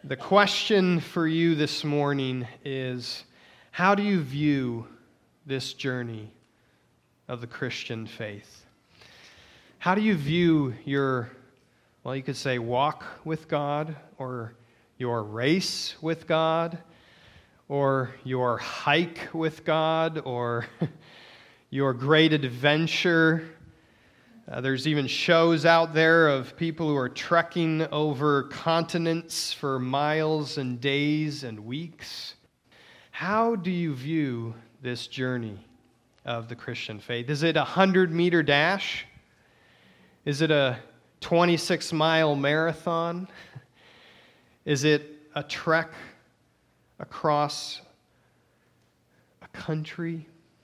The question for you this morning is, how do you view this journey of the Christian faith? How do you view your, you could say walk with God, or your race with God, or your hike with God, or your great adventure? There's even shows out there of people who are trekking over continents for miles and days and weeks. How do you view this journey of the Christian faith? Is it a 100-meter dash? Is it a 26-mile marathon? Is it a trek across a country?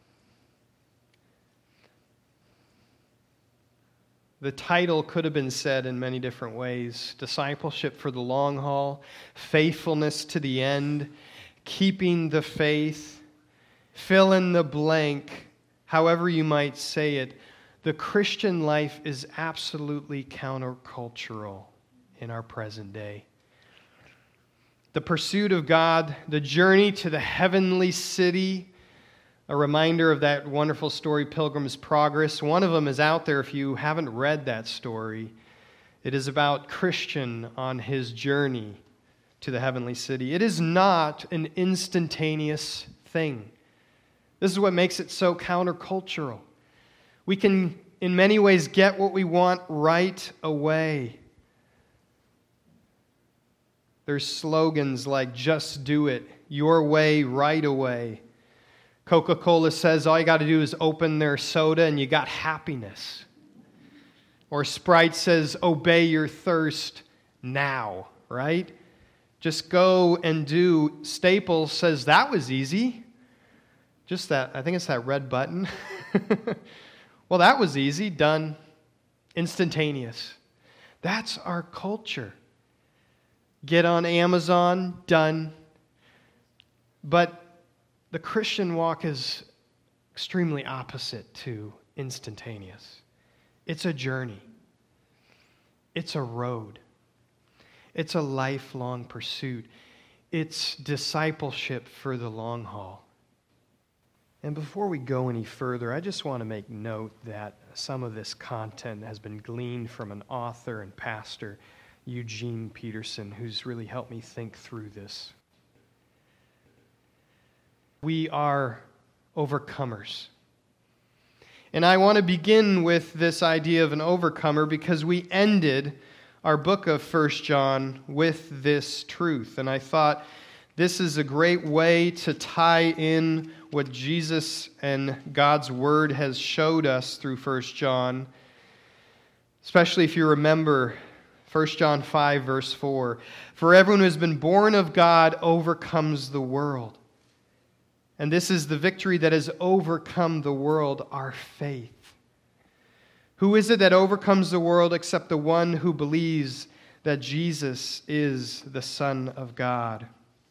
The title could have been said in many different ways: discipleship for the long haul, faithfulness to the end, keeping the faith, fill in the blank, however you might say it. The Christian life is absolutely countercultural in our present day. The pursuit of God, the journey to the heavenly city, a reminder of that wonderful story, Pilgrim's Progress. One of them is out there if you haven't read that story. It is about Christian on his journey to the heavenly city. It is not an instantaneous thing. This is what makes it so countercultural. We can, in many ways, get what we want right away. There's slogans like, just do it, your way, right away. Coca-Cola says all you got to do is open their soda and you got happiness. Or Sprite says obey your thirst now, right? Just go and do. Staples says that was easy. Just that, I think it's that red button. Well, that was easy, done, instantaneous. That's our culture. Get on Amazon, done. But the Christian walk is extremely opposite to instantaneous. It's a journey. It's a road. It's a lifelong pursuit. It's discipleship for the long haul. And before we go any further, I just want to make note that some of this content has been gleaned from an author and pastor, Eugene Peterson, who's really helped me think through this. We are overcomers. And I want to begin with this idea of an overcomer because we ended our book of 1 John with this truth. And I thought this is a great way to tie in what Jesus and God's Word has showed us through 1 John, especially if you remember 1 John 5, verse 4. For everyone who has been born of God overcomes the world. And this is the victory that has overcome the world, our faith. Who is it that overcomes the world except the one who believes that Jesus is the Son of God?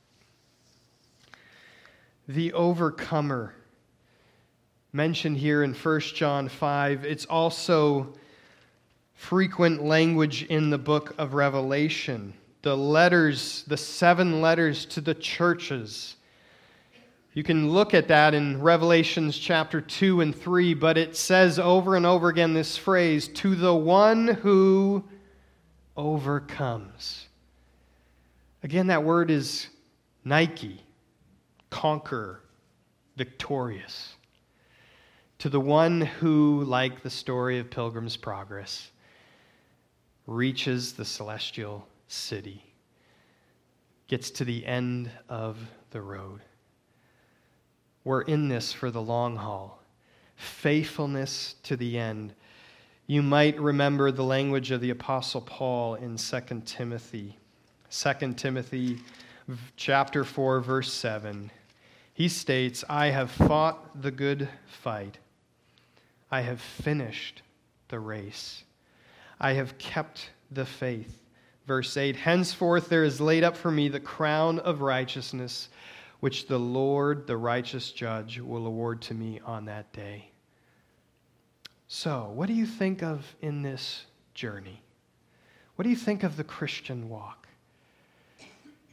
The overcomer mentioned here in 1 John 5, it's also frequent language in the book of Revelation. The letters, the 7 letters to the churches. You can look at that in Revelations chapter 2 and 3, but it says over and over again this phrase, to the one who overcomes. Again, that word is Nike, conquer, victorious. To the one who, like the story of Pilgrim's Progress, reaches the celestial city, gets to the end of the road. We're in this for the long haul. Faithfulness to the end. You might remember the language of the Apostle Paul in 2 Timothy. 2 Timothy chapter 4, verse 7. He states, I have fought the good fight. I have finished the race. I have kept the faith. Verse 8, henceforth there is laid up for me the crown of righteousness, which the Lord, the righteous judge, will award to me on that day. So, what do you think of in this journey? What do you think of the Christian walk?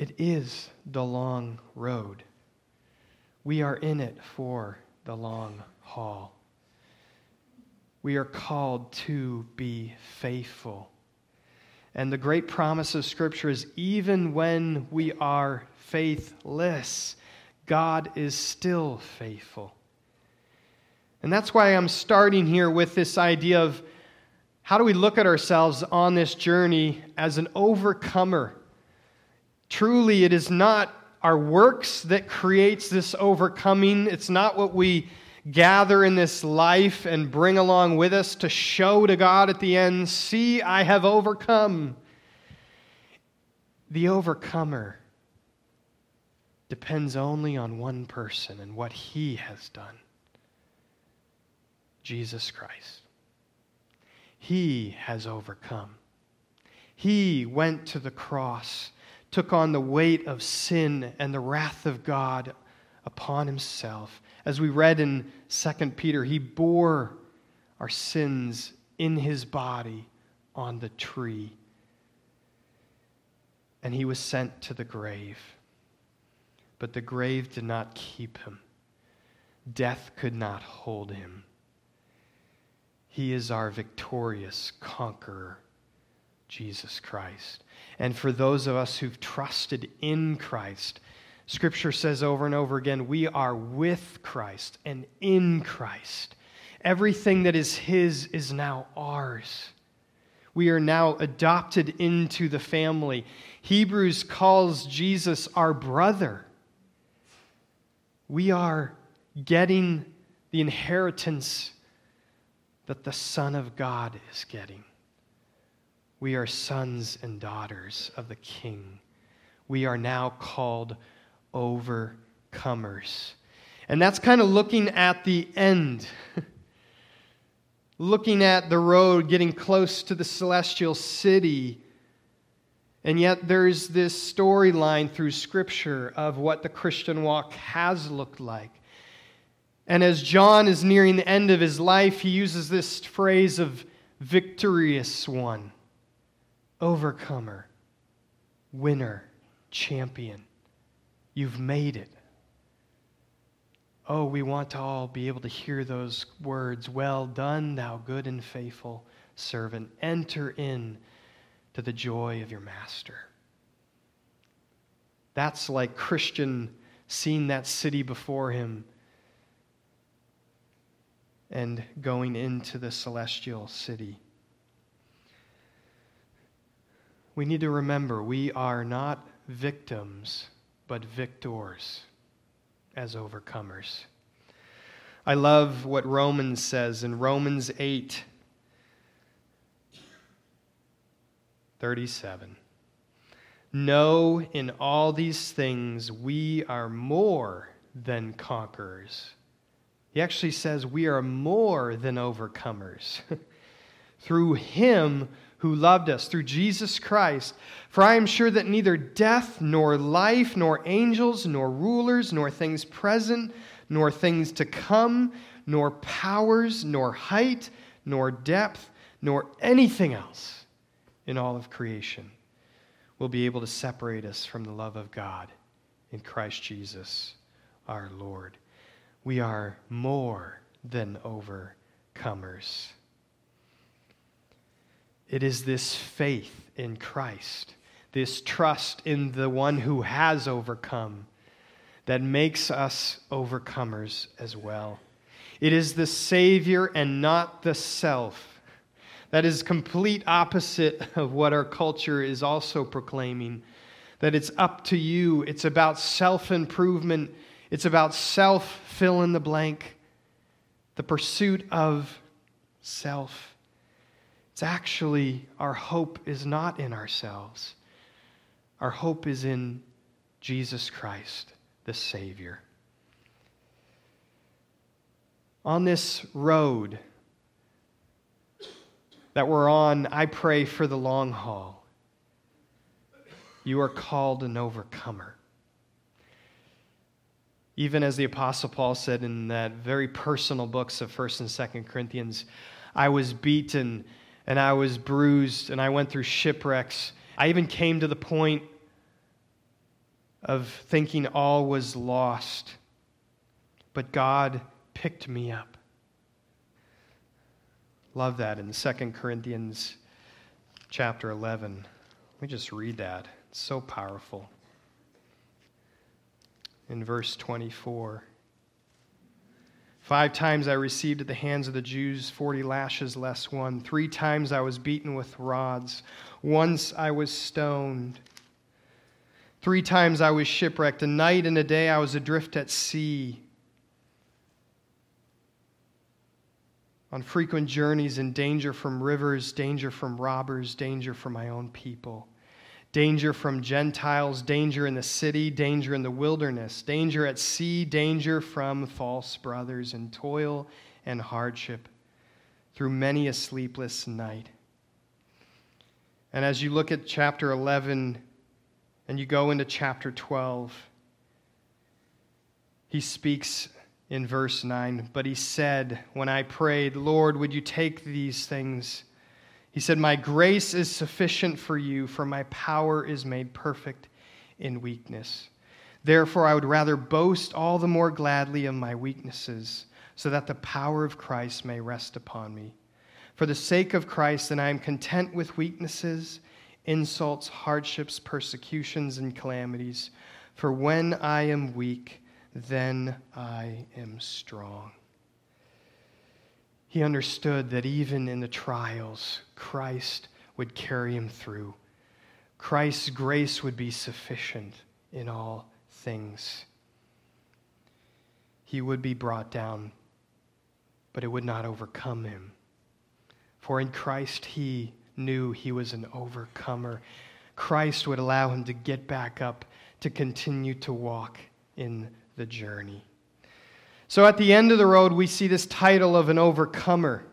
It is the long road. We are in it for the long haul. We are called to be faithful. And the great promise of Scripture is even when we are faithless, God is still faithful. And that's why I'm starting here with this idea of how do we look at ourselves on this journey as an overcomer? Truly, it is not our works that creates this overcoming. It's not what we gather in this life and bring along with us to show to God at the end, see, I have overcome. The overcomer depends only on one person and what he has done. Jesus Christ. He has overcome. He went to the cross, took on the weight of sin and the wrath of God upon himself. As we read in 2 Peter, he bore our sins in his body on the tree. And he was sent to the grave. But the grave did not keep him. Death could not hold him. He is our victorious conqueror, Jesus Christ. And for those of us who've trusted in Christ, Scripture says over and over again, we are with Christ and in Christ. Everything that is his is now ours. We are now adopted into the family. Hebrews calls Jesus our brother. We are getting the inheritance that the Son of God is getting. We are sons and daughters of the King. We are now called overcomers. And that's kind of looking at the end. Looking at the road, getting close to the celestial city. And yet there's this storyline through Scripture of what the Christian walk has looked like. And as John is nearing the end of his life, he uses this phrase of victorious one, overcomer, winner, champion. You've made it. Oh, we want to all be able to hear those words. Well done, thou good and faithful servant. Enter in to the joy of your master. That's like Christian seeing that city before him and going into the celestial city. We need to remember we are not victims, but victors as overcomers. I love what Romans says in Romans 8:37. No, in all these things we are more than conquerors. He actually says we are more than overcomers through him who loved us, through Jesus Christ. For I am sure that neither death, nor life, nor angels, nor rulers, nor things present, nor things to come, nor powers, nor height, nor depth, nor anything else in all of creation will be able to separate us from the love of God in Christ Jesus our Lord. We are more than overcomers. It is this faith in Christ, this trust in the one who has overcome, that makes us overcomers as well. It is the Savior and not the self. That is complete opposite of what our culture is also proclaiming, that it's up to you. It's about self-improvement. It's about self, fill in the blank, the pursuit of self. It's actually, our hope is not in ourselves. Our hope is in Jesus Christ, the Savior. On this road that we're on, I pray for the long haul. You are called an overcomer. Even as the Apostle Paul said in that very personal books of 1st and 2nd Corinthians, I was beaten and I was bruised and I went through shipwrecks. I even came to the point of thinking all was lost. But God picked me up. Love that in 2 Corinthians chapter 11. Let me just read that. It's so powerful. In verse 24. 5 times I received at the hands of the Jews 40 lashes less one. 3 times I was beaten with rods. Once I was stoned. 3 times I was shipwrecked. A night and a day I was adrift at sea. On frequent journeys, in danger from rivers, danger from robbers, danger from my own people. Danger from Gentiles, danger in the city, danger in the wilderness, danger at sea, danger from false brothers, and toil and hardship through many a sleepless night. And as you look at chapter 11 and you go into chapter 12, he speaks in verse 9, but he said, when I prayed, Lord, would you take these things? He said, my grace is sufficient for you, for my power is made perfect in weakness. Therefore, I would rather boast all the more gladly of my weaknesses, so that the power of Christ may rest upon me. For the sake of Christ, then I am content with weaknesses, insults, hardships, persecutions, and calamities. For when I am weak, then I am strong. He understood that even in the trials, Christ would carry him through. Christ's grace would be sufficient in all things. He would be brought down, but it would not overcome him. For in Christ he knew he was an overcomer. Christ would allow him to get back up, to continue to walk in the journey. So at the end of the road, we see this title of an overcomer.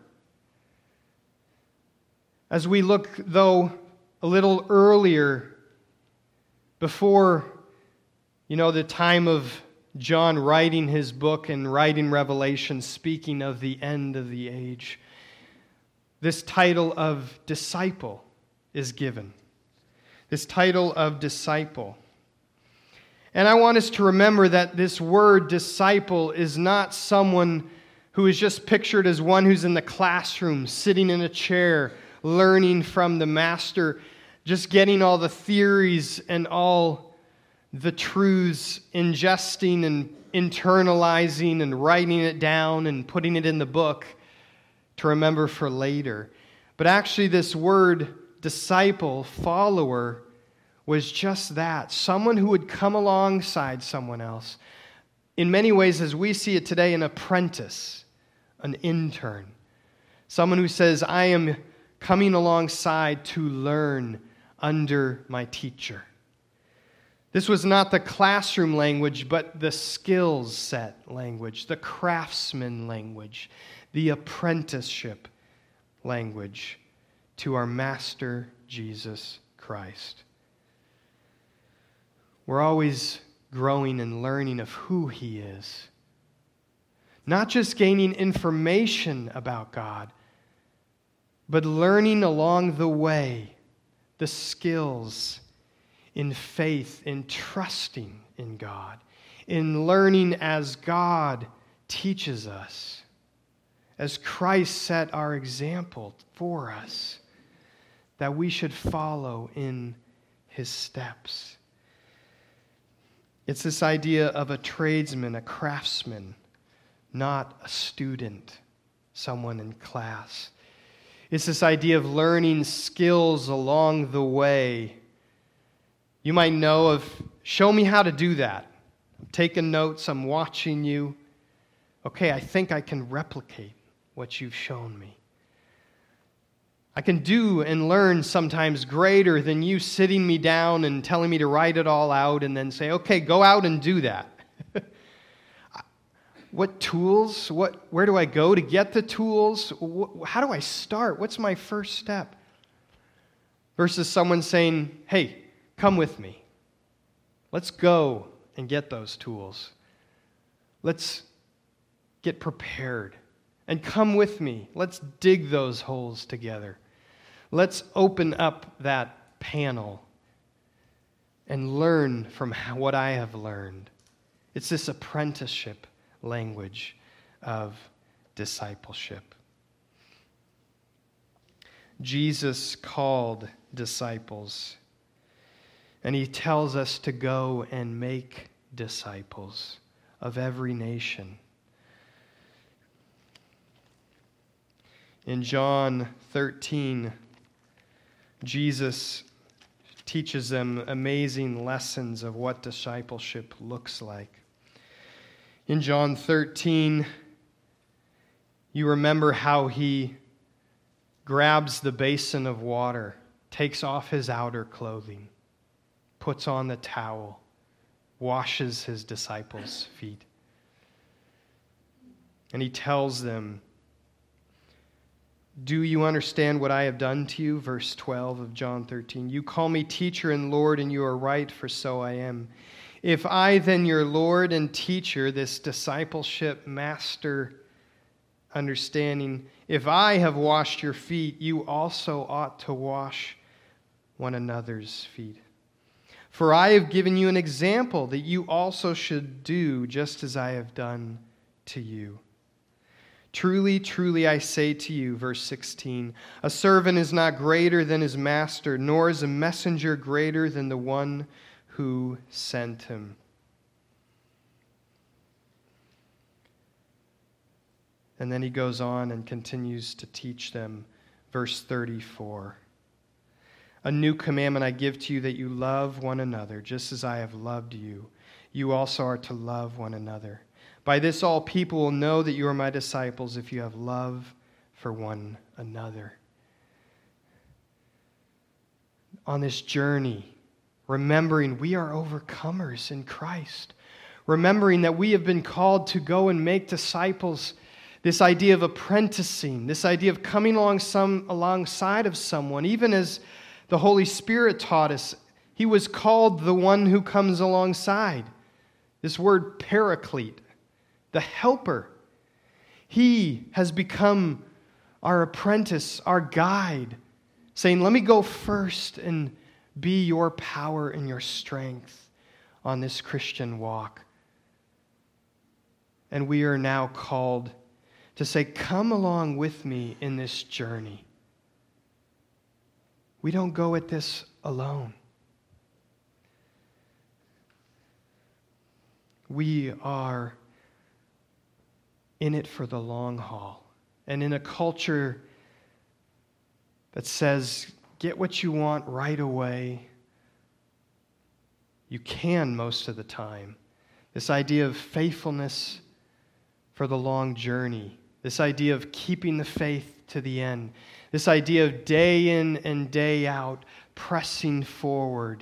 As we look, though, a little earlier, before, the time of John writing his book and writing Revelation, speaking of the end of the age, this title of disciple is given. This title of disciple. And I want us to remember that this word disciple is not someone who is just pictured as one who's in the classroom, sitting in a chair, learning from the master, just getting all the theories and all the truths, ingesting and internalizing and writing it down and putting it in the book to remember for later. But actually this word disciple, follower, was just that, someone who would come alongside someone else. In many ways, as we see it today, an apprentice, an intern, someone who says, I am coming alongside to learn under my teacher. This was not the classroom language, but the skills set language, the craftsman language, the apprenticeship language to our Master Jesus Christ. We're always growing and learning of who He is. Not just gaining information about God, but learning along the way the skills in faith, in trusting in God, in learning as God teaches us, as Christ set our example for us, that we should follow in His steps. It's this idea of a tradesman, a craftsman, not a student, someone in class. It's this idea of learning skills along the way. You might know of, show me how to do that. I'm taking notes, I'm watching you. Okay, I think I can replicate what you've shown me. I can do and learn sometimes greater than you sitting me down and telling me to write it all out and then say, okay, go out and do that. What tools? Where do I go to get the tools? How do I start? What's my first step? Versus someone saying, hey, come with me. Let's go and get those tools. Let's get prepared. And come with me. Let's dig those holes together. Let's open up that panel and learn from what I have learned. It's this apprenticeship language of discipleship. Jesus called disciples, and he tells us to go and make disciples of every nation. In John 13, Jesus teaches them amazing lessons of what discipleship looks like. In John 13, you remember how he grabs the basin of water, takes off his outer clothing, puts on the towel, washes his disciples' feet. And he tells them, "Do you understand what I have done to you?" Verse 12 of John 13. "You call me teacher and Lord, and you are right, for so I am. If I, then your Lord and teacher," this discipleship master understanding, "if I have washed your feet, you also ought to wash one another's feet. For I have given you an example that you also should do just as I have done to you. Truly, truly, I say to you," verse 16, "a servant is not greater than his master, nor is a messenger greater than the one who sent him." And then he goes on and continues to teach them. Verse 34, "A new commandment I give to you, that you love one another, just as I have loved you. You also are to love one another. By this all people will know that you are my disciples, if you have love for one another." On this journey, remembering we are overcomers in Christ, remembering that we have been called to go and make disciples, this idea of apprenticing, this idea of coming alongside of someone, even as the Holy Spirit taught us, he was called the one who comes alongside. This word paraclete, the helper. He has become our apprentice, our guide, saying, "Let me go first and be your power and your strength on this Christian walk." And we are now called to say, "Come along with me in this journey." We don't go at this alone. We are in it for the long haul. And in a culture that says, get what you want right away, you can most of the time. This idea of faithfulness for the long journey. This idea of keeping the faith to the end. This idea of day in and day out pressing forward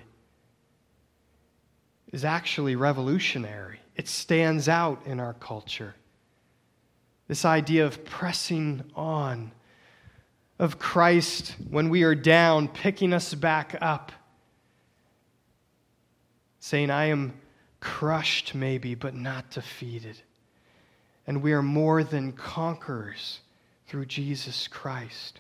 is actually revolutionary. It stands out in our culture. This idea of pressing on, of Christ, when we are down, picking us back up, saying, "I am crushed maybe, but not defeated. And we are more than conquerors through Jesus Christ."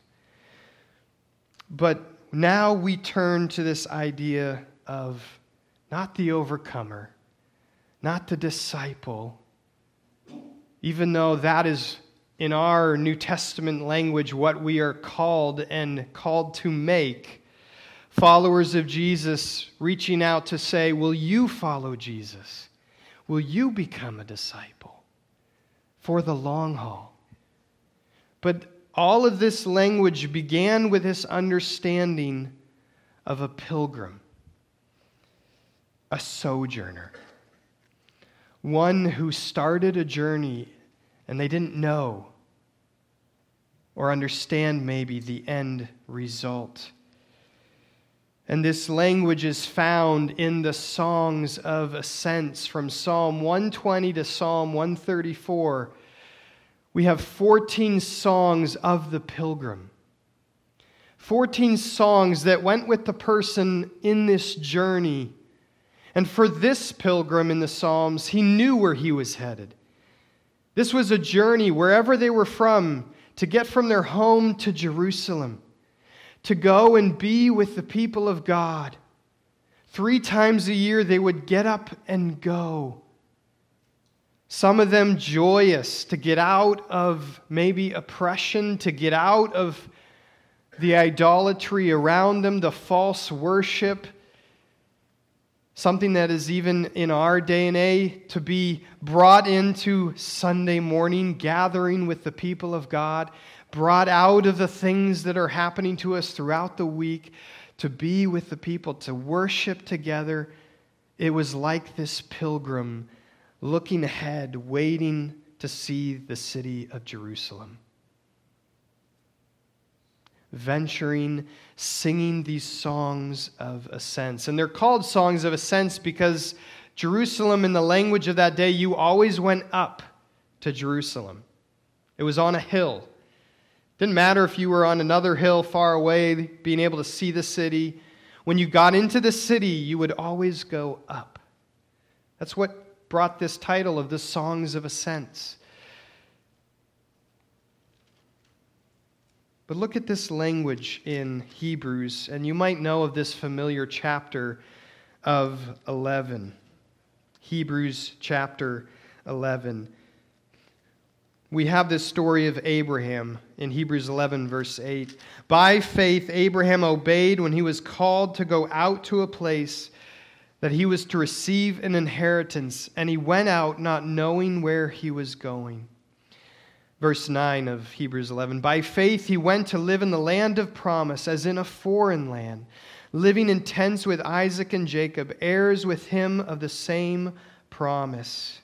But now we turn to this idea of not the overcomer, not the disciple, even though that is in our New Testament language what we are called and called to make. Followers of Jesus reaching out to say, will you follow Jesus? Will you become a disciple for the long haul? But all of this language began with this understanding of a pilgrim, a sojourner, one who started a journey and they didn't know or understand maybe the end result. And this language is found in the songs of ascents from Psalm 120 to Psalm 134. We have 14 songs of the pilgrim. 14 songs that went with the person in this journey. And for this pilgrim in the Psalms, he knew where he was headed. This was a journey wherever they were from to get from their home to Jerusalem, to go and be with the people of God 3 times a year they would get up and go. Some of them joyous to get out of maybe oppression, to get out of the idolatry around them, the false worship, something that is even in our day and age to be brought into Sunday morning, gathering with the people of God, brought out of the things that are happening to us throughout the week, to be with the people, to worship together. It was like this pilgrim looking ahead, waiting to see the city of Jerusalem. Venturing, singing these songs of ascents. And they're called songs of ascents because Jerusalem, in the language of that day, you always went up to Jerusalem. It was on a hill. Didn't matter if you were on another hill far away, being able to see the city. When you got into the city, you would always go up. That's what brought this title of the Songs of Ascents. But look at this language in Hebrews, and you might know of this familiar chapter of 11. Hebrews chapter 11. We have this story of Abraham in Hebrews 11, verse 8. By faith, Abraham obeyed when he was called to go out to a place that he was to receive an inheritance, and he went out not knowing where he was going. Verse 9 of Hebrews 11. By faith, he went to live in the land of promise, as in a foreign land, living in tents with Isaac and Jacob, heirs with him of the same promise.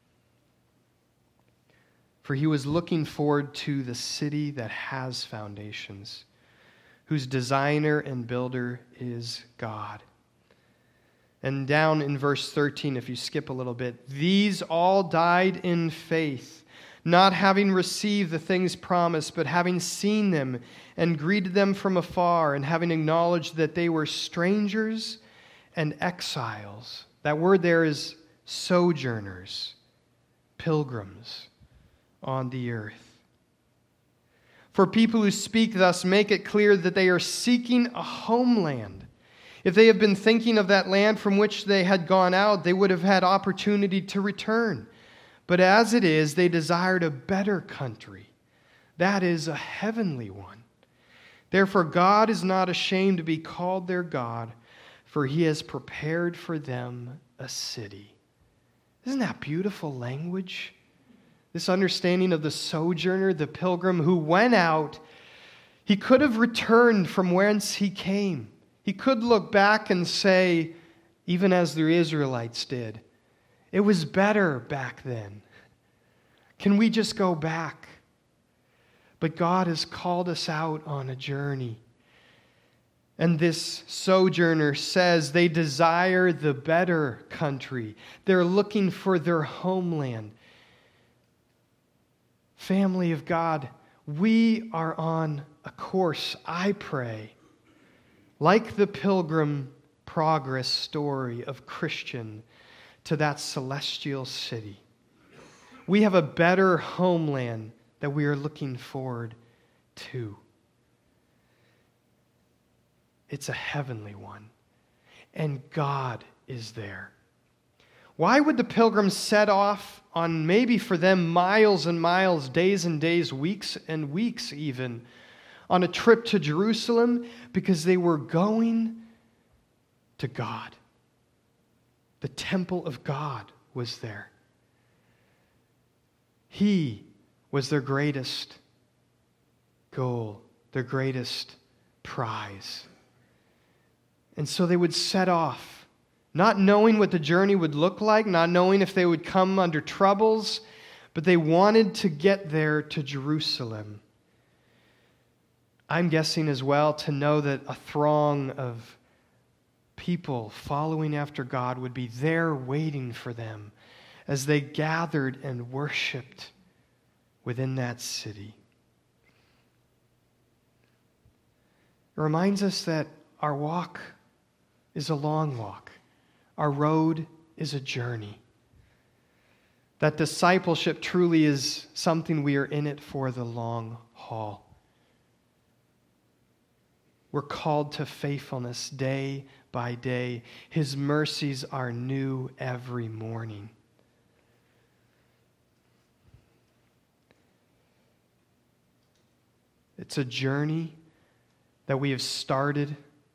For he was looking forward to the city that has foundations, whose designer and builder is God. And down in verse 13, if you skip a little bit, these all died in faith, not having received the things promised, but having seen them and greeted them from afar, and having acknowledged that they were strangers and exiles. That word there is sojourners, pilgrims on the earth. For people who speak thus make it clear that they are seeking a homeland. If they have been thinking of that land from which they had gone out, they would have had opportunity to return. But as it is, they desired a better country, that is, a heavenly one. Therefore, God is not ashamed to be called their God, for he has prepared for them a city. Isn't that beautiful language? This understanding of the sojourner, the pilgrim who went out, he could have returned from whence he came. He could look back and say, even as the Israelites did, it was better back then. Can we just go back? But God has called us out on a journey. And this sojourner says they desire the better country. They're looking for their homeland. Family of God, we are on a course, I pray, like the pilgrim progress story of Christian to that celestial city. We have a better homeland that we are looking forward to. It's a heavenly one, and God is there. Why would the pilgrims set off on maybe for them miles and miles, days and days, weeks and weeks even, on a trip to Jerusalem? Because they were going to God. The temple of God was there. He was their greatest goal, their greatest prize. And so they would set off, not knowing what the journey would look like, not knowing if they would come under troubles, but they wanted to get there to Jerusalem. I'm guessing as well to know that a throng of people following after God would be there waiting for them as they gathered and worshiped within that city. It reminds us that our walk is a long walk. Our road is a journey. That discipleship truly is something we are in it for the long haul. We're called to faithfulness day by day. His mercies are new every morning. It's a journey that we have started,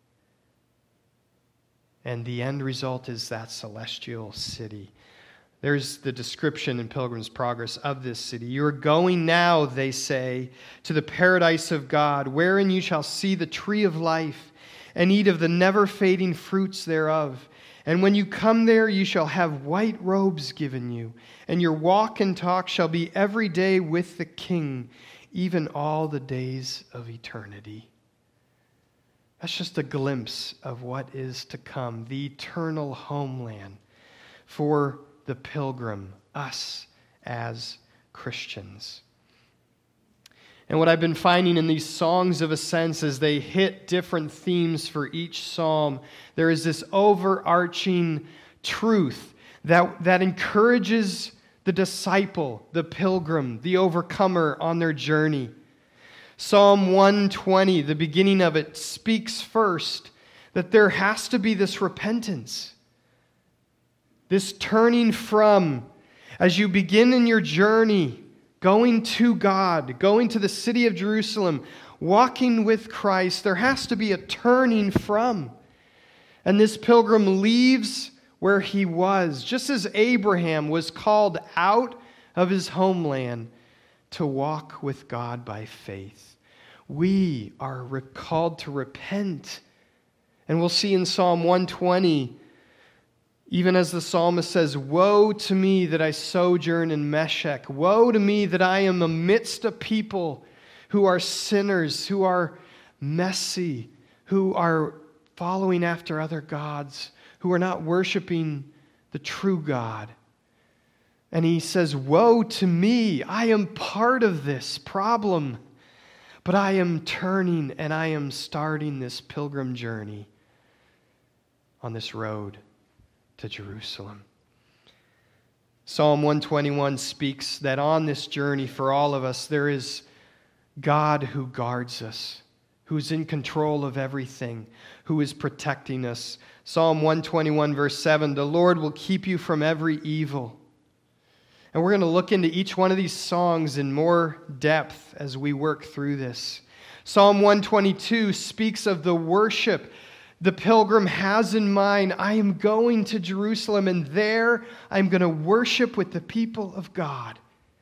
and the end result is that celestial city. There's the description in Pilgrim's Progress of this city. You are going now, they say, to the paradise of God, wherein you shall see the tree of life and eat of the never-fading fruits thereof. And when you come there, you shall have white robes given you, and your walk and talk shall be every day with the King, even all the days of eternity. That's just a glimpse of what is to come, the eternal homeland for the pilgrim, us as Christians. And what I've been finding in these songs of ascents as they hit different themes for each psalm, there is this overarching truth that encourages the disciple, the pilgrim, the overcomer on their journey. Psalm 120, the beginning of it, speaks first that there has to be this repentance. This turning from, as you begin in your journey, going to God, going to the city of Jerusalem, walking with Christ, there has to be a turning from. And this pilgrim leaves where he was, just as Abraham was called out of his homeland to walk with God by faith. We are called to repent. And we'll see in Psalm 120, even as the psalmist says, "Woe to me that I sojourn in Meshech. Woe to me that I am amidst a people who are sinners, who are messy, who are following after other gods, who are not worshiping the true God." And he says, "Woe to me. I am part of this problem, but I am turning and I am starting this pilgrim journey on this road to Jerusalem." Psalm 121 speaks that on this journey for all of us, there is God who guards us, who's in control of everything, who is protecting us. Psalm 121 verse 7, "The Lord will keep you from every evil." And we're going to look into each one of these songs in more depth as we work through this. Psalm 122 speaks of the worship the pilgrim has in mind. I am going to Jerusalem, and there I'm going to worship with the people of God.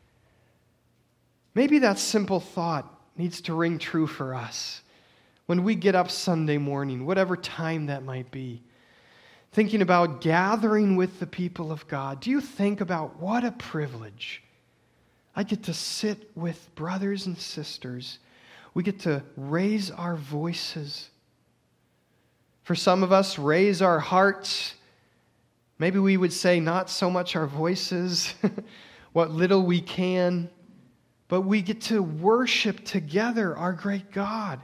Maybe that simple thought needs to ring true for us when we get up Sunday morning, whatever time that might be, thinking about gathering with the people of God. Do you think about what a privilege? I get to sit with brothers and sisters. We get to raise our voices. For some of us, raise our hearts. Maybe we would say not so much our voices, what little we can, but we get to worship together our great God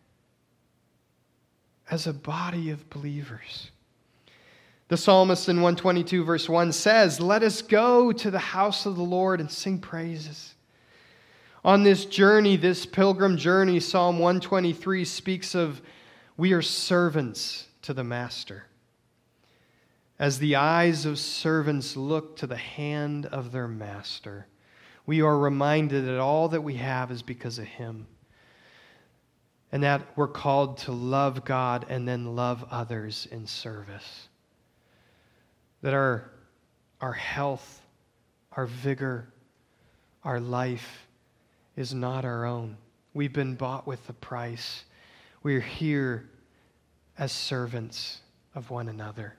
as a body of believers. The psalmist in 122 verse 1 says, "Let us go to the house of the Lord and sing praises." On this journey, this pilgrim journey, Psalm 123 speaks of we are servants to the Master. As the eyes of servants look to the hand of their Master, we are reminded that all that we have is because of Him. And that we're called to love God and then love others in service. That our health, our vigor, our life is not our own. We've been bought with a price. We're here as servants of one another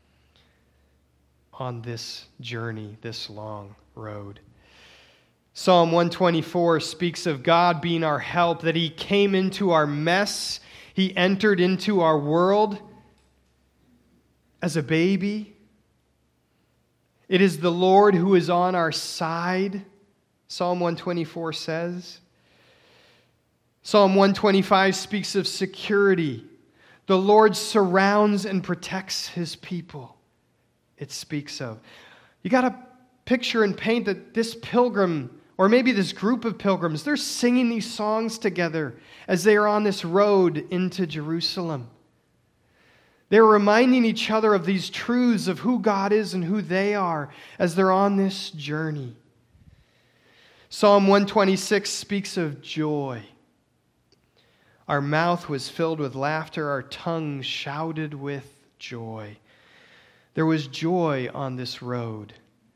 on this journey, this long road. Psalm 124 speaks of God being our help, that He came into our mess. He entered into our world as a baby. It is the Lord who is on our side, Psalm 124 says. Psalm 125 speaks of security. The Lord surrounds and protects His people, it speaks of. You got to picture and paint that this pilgrim Or maybe this group of pilgrims, they're singing these songs together as they are on this road into Jerusalem. They're reminding each other of these truths of who God is and who they are as they're on this journey. Psalm 126 speaks of joy. Our mouth was filled with laughter, our tongue shouted with joy. There was joy on this road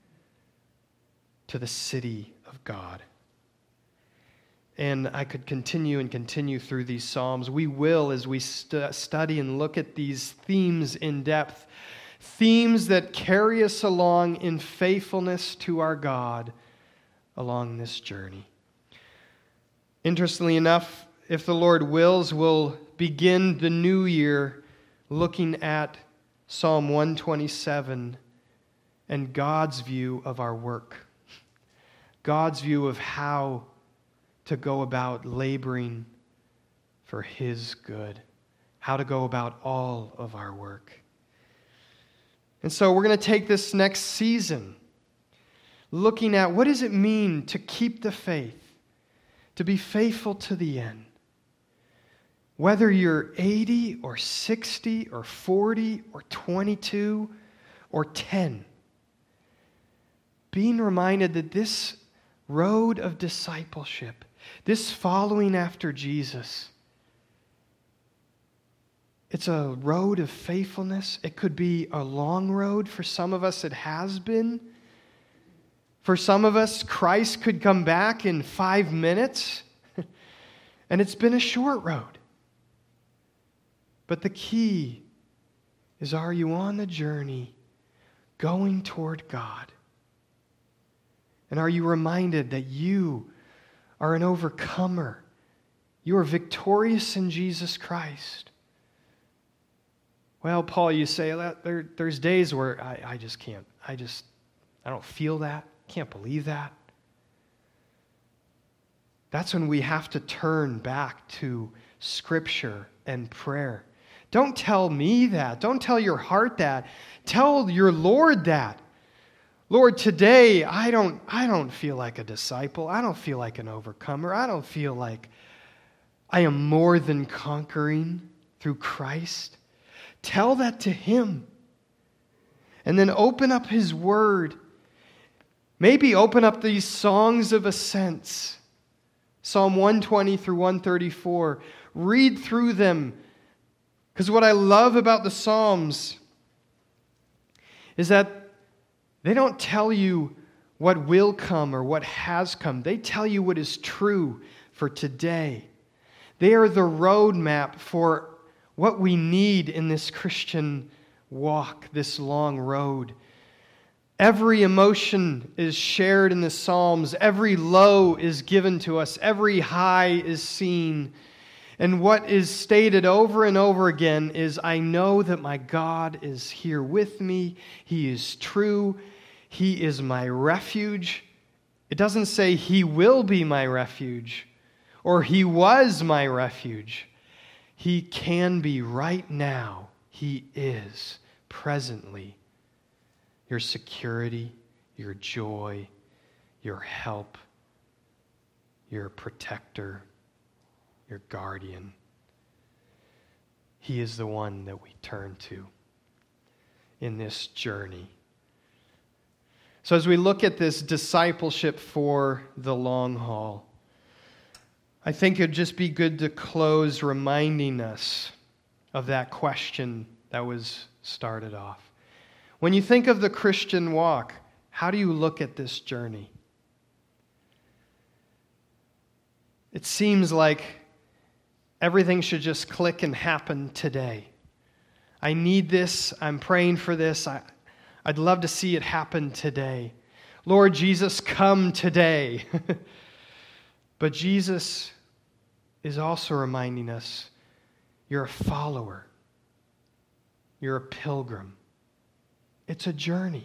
to the city of God. And I could continue and continue through these Psalms. We will as we study and look at these themes in depth. Themes that carry us along in faithfulness to our God along this journey. Interestingly enough, if the Lord wills, we'll begin the new year looking at Psalm 127 and God's view of our work. God's view of how to go about laboring for His good, how to go about all of our work. And so we're going to take this next season looking at what does it mean to keep the faith, to be faithful to the end. Whether you're 80 or 60 or 40 or 22 or 10, being reminded that this road of discipleship, this following after Jesus, it's a road of faithfulness. It could be a long road. For some of us, it has been. For some of us, Christ could come back in 5 minutes, and it's been a short road. But the key is, are you on the journey going toward God? And are you reminded that you are an overcomer? You are victorious in Jesus Christ. Well, Paul, you say there's days where I just can't. I don't feel that. Can't believe that. That's when we have to turn back to Scripture and prayer. Don't tell me that. Don't tell your heart that. Tell your Lord that. Lord, today I don't feel like a disciple. I don't feel like an overcomer. I don't feel like I am more than conquering through Christ. Tell that to Him. And then open up His Word. Maybe open up these songs of ascents. Psalm 120 through 134. Read through them. Because what I love about the Psalms is that they don't tell you what will come or what has come. They tell you what is true for today. They are the roadmap for what we need in this Christian walk, this long road. Every emotion is shared in the Psalms. Every low is given to us. Every high is seen. And what is stated over and over again is, I know that my God is here with me. He is true. He is my refuge. It doesn't say He will be my refuge or He was my refuge. He can be right now. He is presently your security, your joy, your help, your protector, your guardian. He is the one that we turn to in this journey. So as we look at this discipleship for the long haul, I think it would just be good to close reminding us of that question that was started off. When you think of the Christian walk, how do you look at this journey? It seems like everything should just click and happen today. I need this. I'm praying for this. I'd love to see it happen today. Lord Jesus, come today. But Jesus is also reminding us, you're a follower. You're a pilgrim. It's a journey.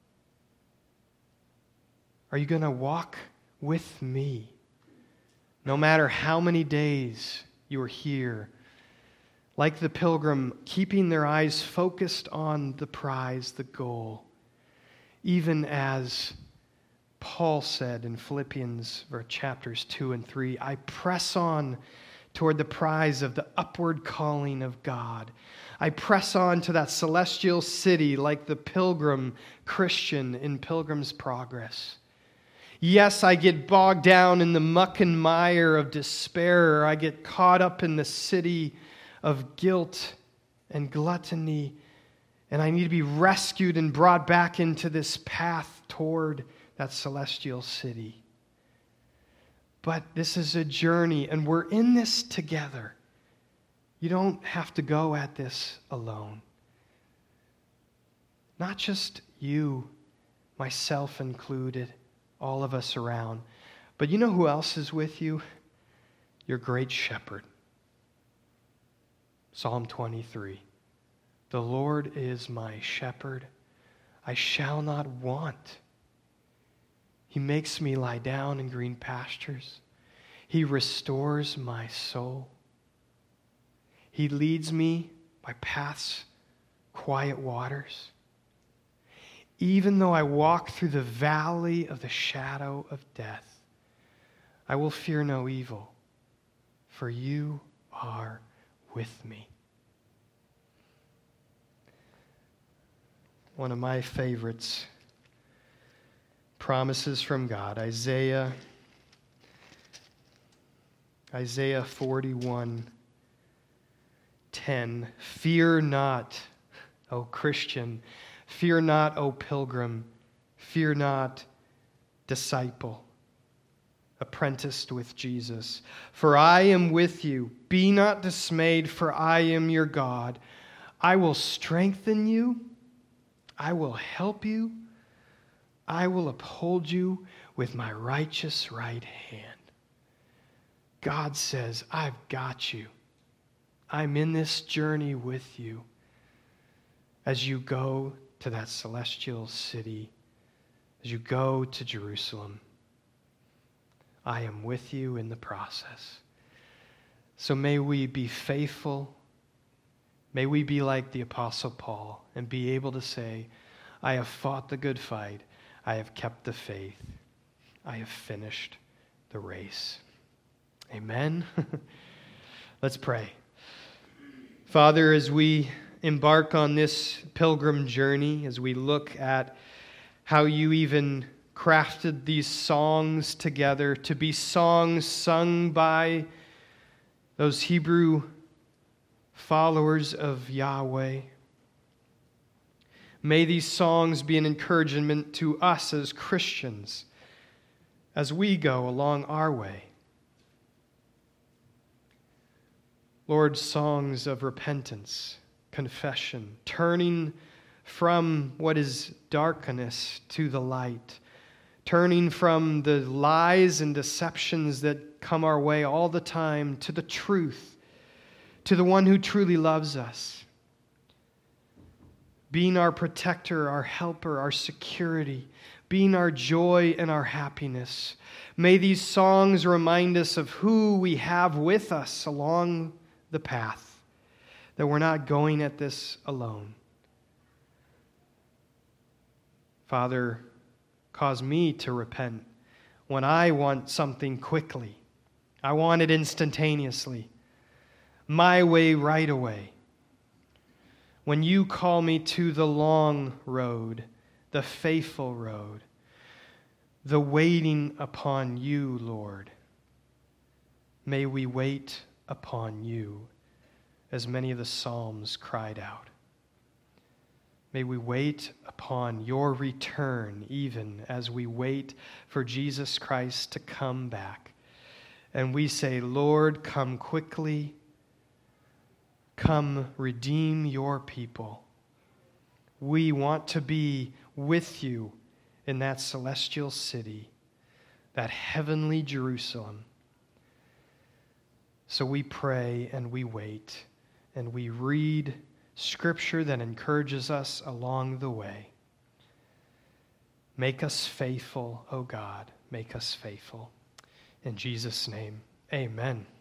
Are you going to walk with me? No matter how many days you are here, like the pilgrim, keeping their eyes focused on the prize, the goal, even as Paul said in Philippians chapters 2 and 3, I press on toward the prize of the upward calling of God. I press on to that celestial city like the pilgrim Christian in Pilgrim's Progress. Yes, I get bogged down in the muck and mire of despair. I get caught up in the city of guilt and gluttony, and I need to be rescued and brought back into this path toward that celestial city. But this is a journey, and we're in this together. You don't have to go at this alone. Not just you, myself included, all of us around. But you know who else is with you? Your great shepherd. Psalm 23. The Lord is my shepherd. I shall not want. He makes me lie down in green pastures. He restores my soul. He leads me by paths, quiet waters. Even though I walk through the valley of the shadow of death, I will fear no evil, for you are with me. One of my favorites, promises from God, Isaiah 41:10. Fear not, O Christian. Fear not, O pilgrim. Fear not, disciple, apprenticed with Jesus. For I am with you. Be not dismayed, for I am your God. I will strengthen you. I will help you. I will uphold you with my righteous right hand. God says, I've got you. I'm in this journey with you as you go to that celestial city, as you go to Jerusalem. I am with you in the process. So may we be faithful. May we be like the Apostle Paul and be able to say, I have fought the good fight. I have kept the faith. I have finished the race. Amen. Let's pray. Father, as we embark on this pilgrim journey, as we look at how you even crafted these songs together to be songs sung by those Hebrew followers of Yahweh, may these songs be an encouragement to us as Christians as we go along our way. Lord, songs of repentance, confession, turning from what is darkness to the light, turning from the lies and deceptions that come our way all the time to the truth, to the one who truly loves us, being our protector, our helper, our security, being our joy and our happiness. May these songs remind us of who we have with us along the path, that we're not going at this alone. Father, cause me to repent when I want something quickly. I want it instantaneously, my way, right away. When you call me to the long road, the faithful road, the waiting upon you, Lord, may we wait upon you, as many of the Psalms cried out. May we wait upon your return, even as we wait for Jesus Christ to come back. And we say, Lord, come quickly. Come redeem your people. We want to be with you in that celestial city, that heavenly Jerusalem. So we pray and we wait and we read Scripture that encourages us along the way. Make us faithful, O God. Make us faithful. In Jesus' name, amen.